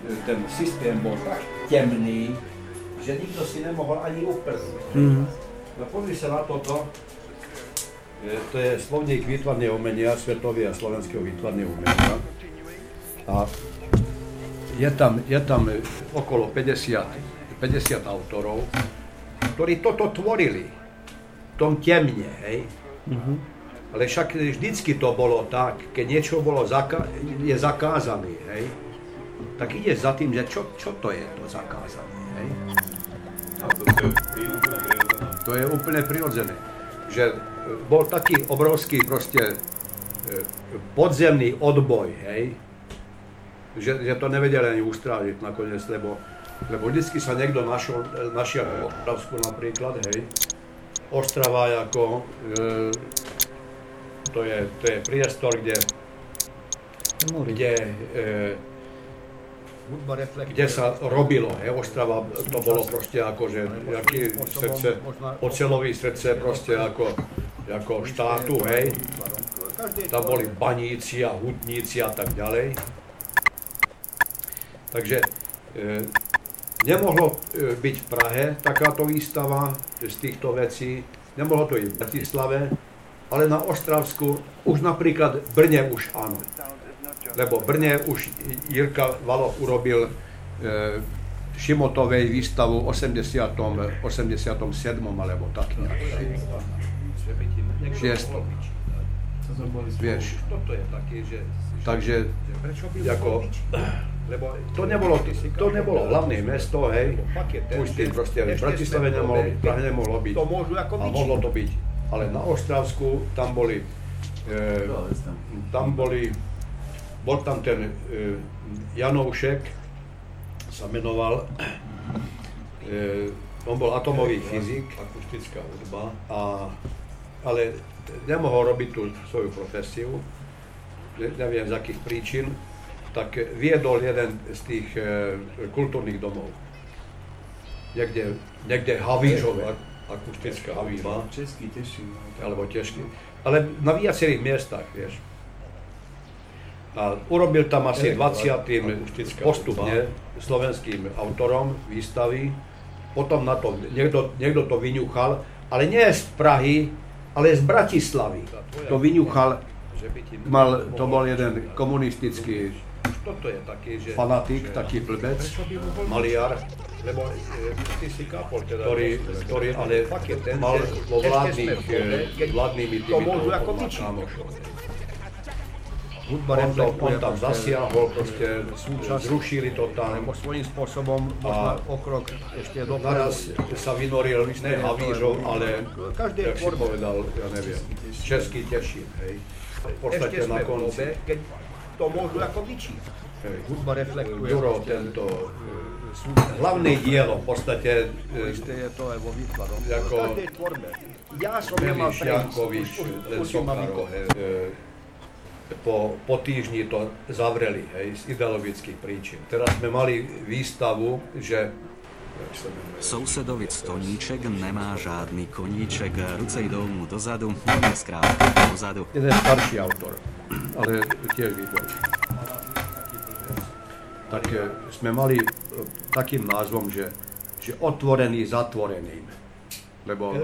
ten systém bol tak temný, že nikto si nemohol ani uprznúť. No pozri sa na toto. To je slovník výtvarného umenia, svetového a slovenského výtvarného umenia. A je tam okolo 50 autorov, ktorí toto tvorili v tom temne, hej. Ale však vždycky to bolo tak, keď niečo bolo je zakázané, hej, tak ide za tým, že čo to je to zakázané, hej. To je úplne prirodzené, že bol taký obrovský proste podzemný odboj, hej, že to nevedeli ani ustrážiť nakoniec, lebo vždycky sa niekto našiel v Ostravsku napríklad, hej. Ostrava ako, to je priestor, kde sa robilo, hej. Ostrava to bolo proste akože oceľové srdce proste ako štátu, hej. Tam boli baníci a hutníci a tak ďalej. Takže nemohlo byť v Prahe takáto výstava z týchto vecí, nemohlo to ísť v Bratislave, ale na Ostravsku, už napríklad v Brne už áno. Lebo v Brne už Jirka Valoch urobil Šimotovej výstavu v 87. alebo tak nejak. 6. Vieš, takže ako, lebo to nebolo hlavné mesto, hej, už tým proste v Bratislave nemohlo byť, Prahe nemohlo byť, a mohlo to byť, ale na Ostravsku bol tam ten Janoušek, sa menoval, on bol atomový fyzik, akustická hudba, ale nemohol robiť tú svoju profesiu, neviem z akých príčin, tak viedol jeden z tých kultúrnych domov. Niekde Havířove, akustická hudba, Český Tešín. Alebo Tešín, ale na viacerých miestach, vieš. A urobil tam asi 20. postupne slovenským autorom výstavy, potom na to niekto to vyňuchal, ale nie z Prahy, ale z Bratislavy. To vyňuchal, to bol jeden komunistický fanatik, taký blbec, maliar, ktorý ale mal vo vládnymi týmito kámošov. On tam zasiahol, proste zrušili to tam svojím spôsobom a naraz sa vynoril ne Havířov, ale jak si povedal, ja neviem, Český Tešín, hej. V podstate na konci. Keď to môžu ako vyčítať. Hudba reflektuje Ďuro, tento hlavné dielo v podstate ako Meliš Jankovič, ten Sokarov, po týždni to zavreli, hej, z ideologických príčin. Teraz sme mali výstavu, že Sousedovic Toníček nemá žádný koníček, rucej dolů dozadu, nie zkrátka dozadu. Jeden starší autor, ale tiež výborný. Tak sme mali takým názvom, že otvorený zatvoreným. Lebo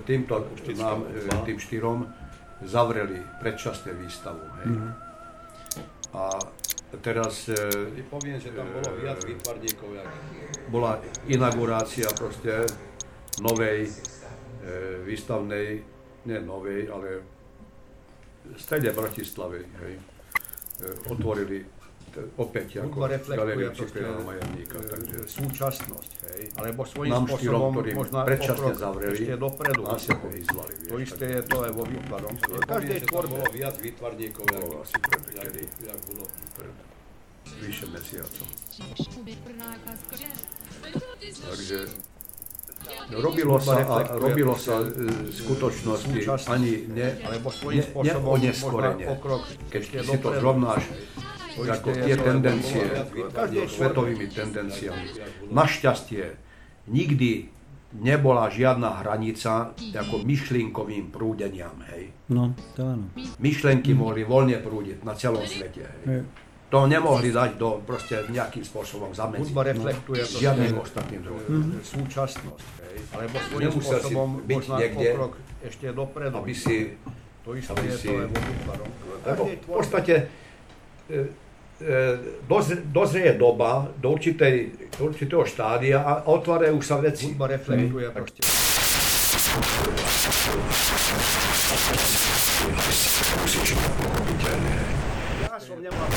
tým štyrom zavreli predčasné výstavu. Hej. A teraz poviem, že tam bolo viac výtvarníkov. Bola inaugurácia proste novej výstavnej, nie novej, ale v strede Bratislavy. Hej. Otvorili opäť ako galériu Cipriana Majerníka, takže súčasnosť, hej, alebo svojím spôsobom možno predčasne zavreli, nás ako vyzvali. To isté je to aj vo výtvarom. V každej tvorbe bolo viac výtvarníkov, jak bolo pred vyše mesiacom. Takže robilo sa v skutočnosti ani neoneskorene, keď si to zrovnáš ako tie tendencie, svetovými tendenciami. Našťastie nikdy nebola žiadna hranica ako myšlienkovým prúdeniam, hej. No, to áno. Myšlienky mohli voľne prúdiť na celom svete, hej. to nemohli dať do proste nejakým spôsobom zamedziť. Hudba reflektuje Žiadnym ostatným druhom. súčasnosť, hej, alebo svojím Nemusel si spôsobom byť možno niekde, pokrok ešte dopredu. aby si... To isté aby je si- to aj vo výtvarom. Lebo v podstate dozrie doba do určitého štádia a otvárajú sa veci. Hudba reflektuje proste. Ja som nemal...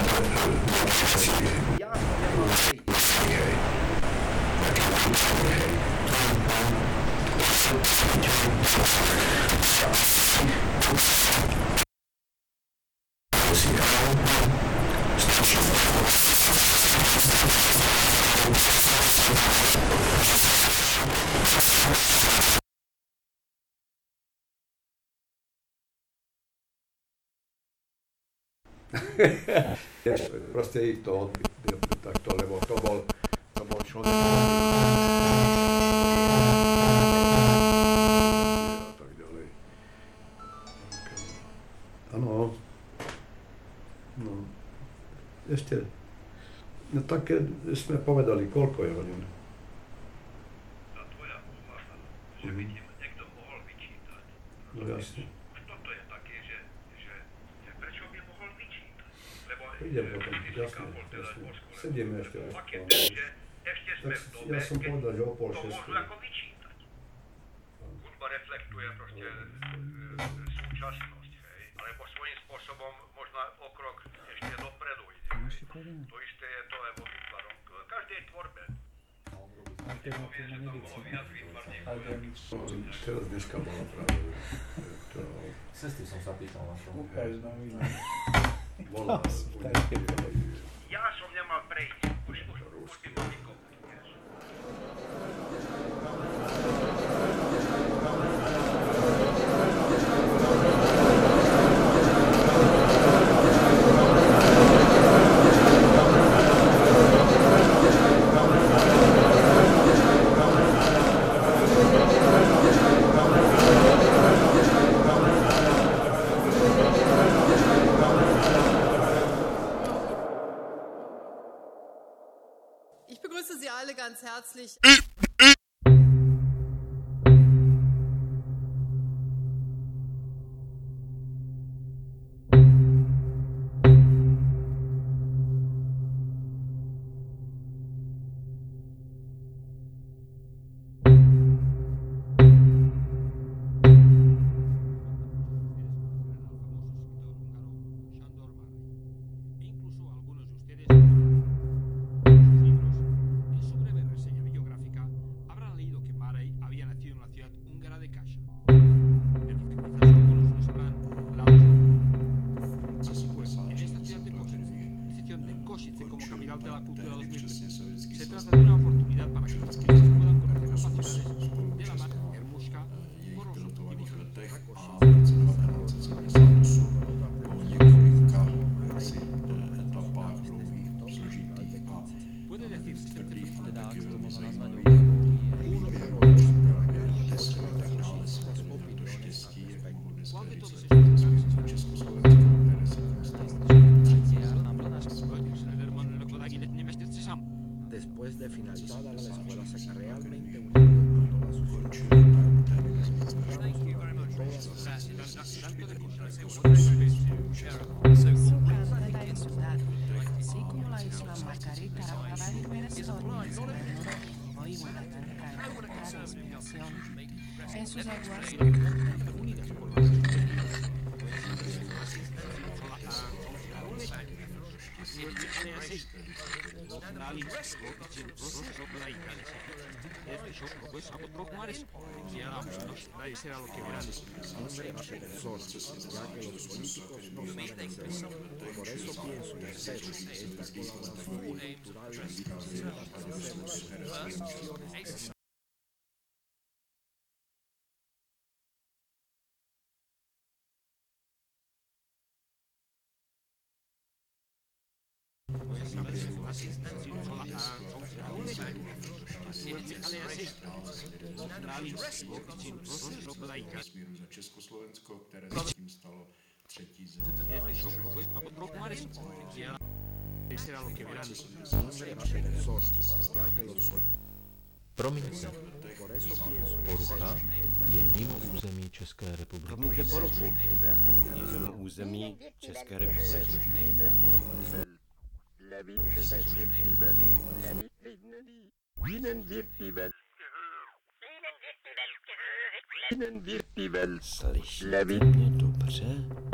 Proste ich to odbyt takto, lebo to bol človek. A tak ďalej. Áno. No. Ešte. No tak sme povedali, koľko je hodín. Tá tvoja úvaha, že by ti niekto mohol vyčítať. No jasne. Už toto je také, že prečo by mohol vyčítať? Lebo Idem potom, ty si jasne, kapol teda jasne. po škole. Sedíme ešte raz. Fakt je to, že ešte sme Tak v dobe, ja som keď povedal, že o pol to šestej. môžu ako vyčítať. Hudba reflektuje proste súčasnosť, hej, alebo svojím spôsobom možno o krok ešte dopredu ide. To isté je to aj vo výtvarom. V každej tvorbe. Povie, že tam bolo viac výtvarníkov. Teraz dneska bola práve Sestry som sa pýtal na to. bola Ja som nemal prejsť. Už by bol nikomu. Ich begrüße Sie alle ganz herzlich. Incluso algunos de ustedes, en sus libros, en su breve reseña biográfica, habrán leído que Murray había nacido en la ciudad húngara de Kassa. Pero que quizás algunos no sabrán la otra. Pues en esta ciudad de Košice, excepción de Košice como capital de la cultura 2020, se trata de una oportunidad para que los turistas puedan conocer capacidades de la marca Hermuška por los objetivos de Košice. Puede decirse que ¿cuál de todos estos Después de finalizada la escuela saca realmente un libro con todas sus Su canta en ciudad, así como la isla Margarita Rafael Pérez Torres, hoy una gran inspiración en sus aguas. Por eso pienso en hacer esta colaboración cultural. Vesmíru za Československo, které se tím stalo Promiňte, porucha je mimo území České republiky. Promiňte poruchu, je mimo území České republiky. Slyšíte mě dobře?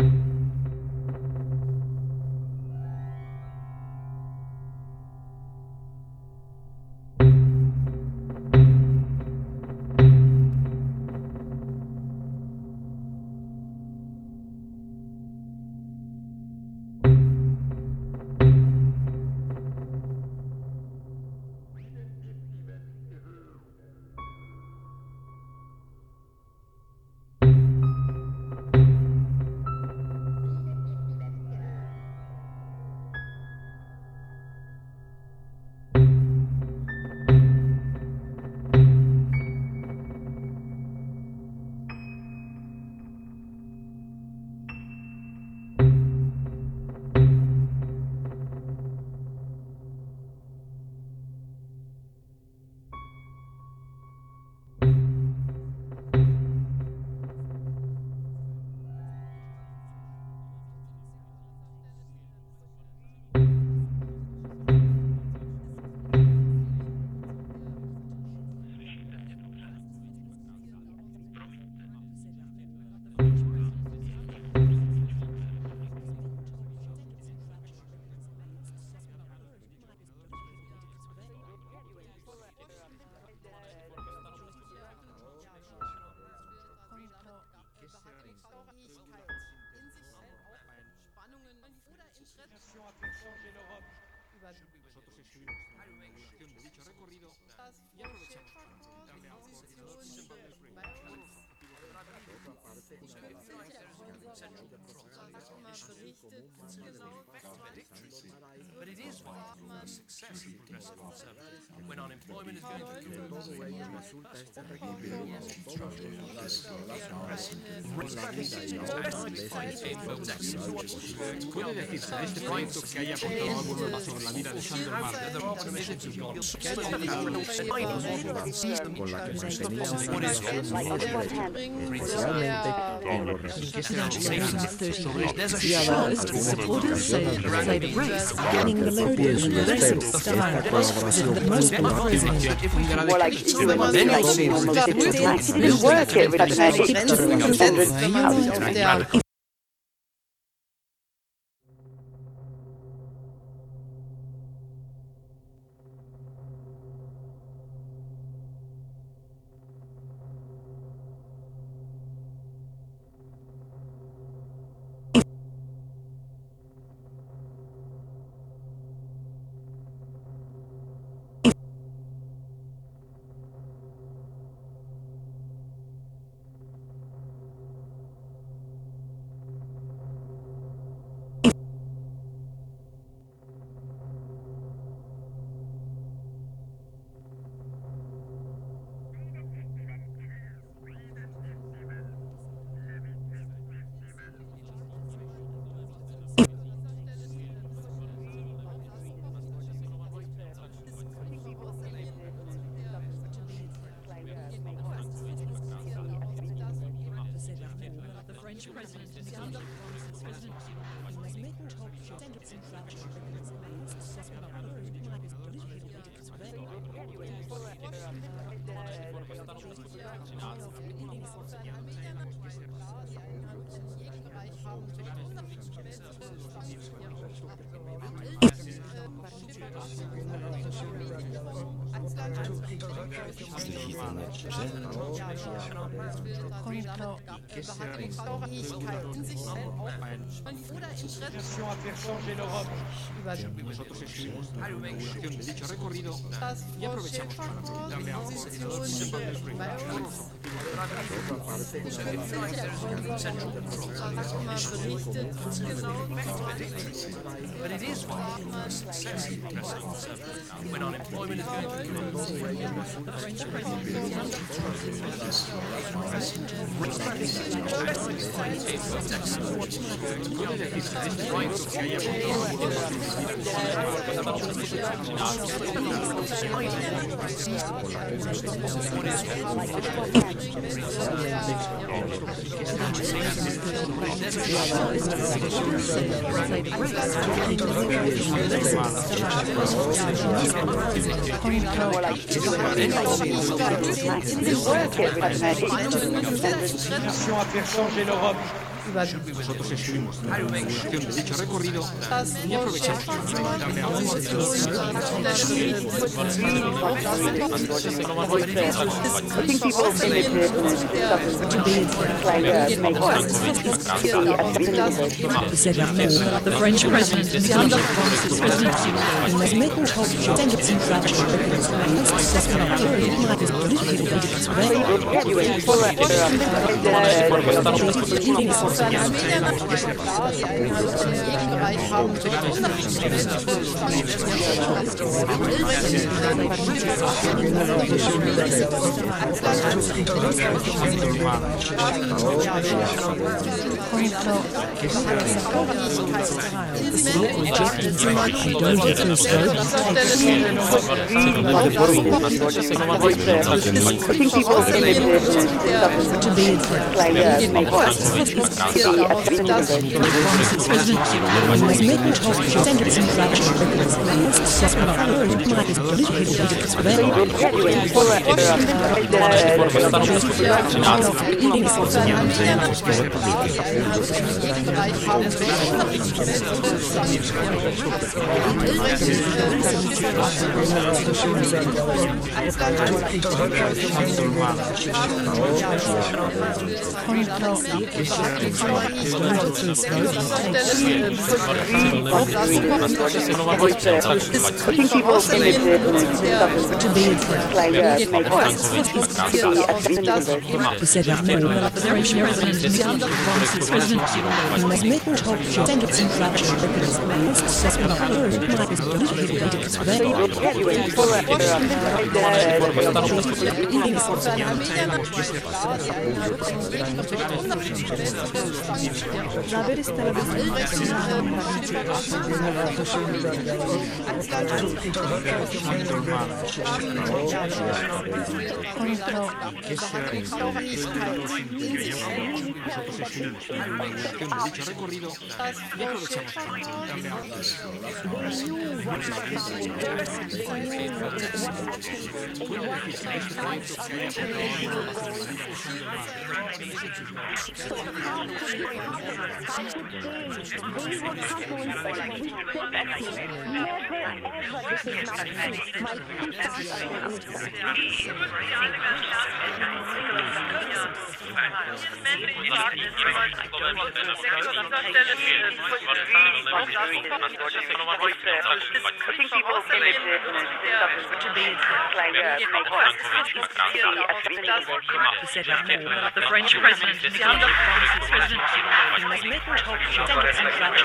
But it is one of the success of progressive conservatism when unemployment is going through the ¿Puede decirse de este proyecto que haya aportado algo nuevo sobre la vida de Sanderman? Con la que especialmente en los Supporters say the race getting the progressive Nosotros escribimos la inauguración de dicho recorrido y aprovechamos para preguntarle a los coordinadores municipales But it is one of the success of progressive conservatism when unemployment is going to a faire changer l'Europe. Nosotros estuvimos en la cuestión de dicho recorrido y aprovechamos para darle a The French president and the Council promises presidency was making culture tendency The French president and the Council promises presidency was making culture tendency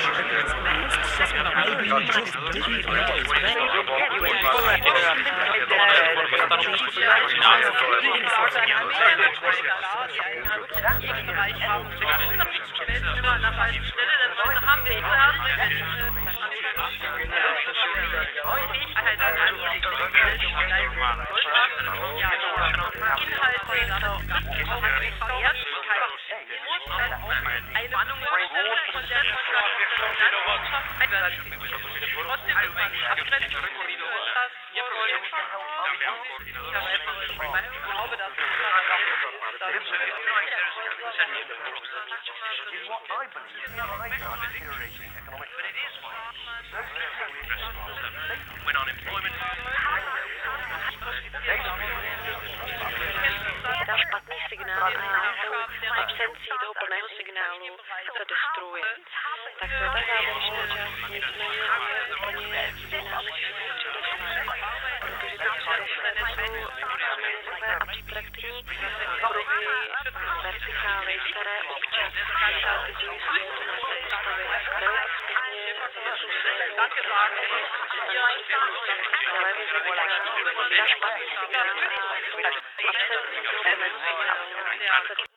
Špatný signál a absencí toho plného signálu se destruuje. Tak to je ta závěrečná část, nicméně je úplně jiná než předešlá. Protože tam jsou abstraktní kruhy, vertikály, které občas dějí svou postavy, které zpětně televizi volá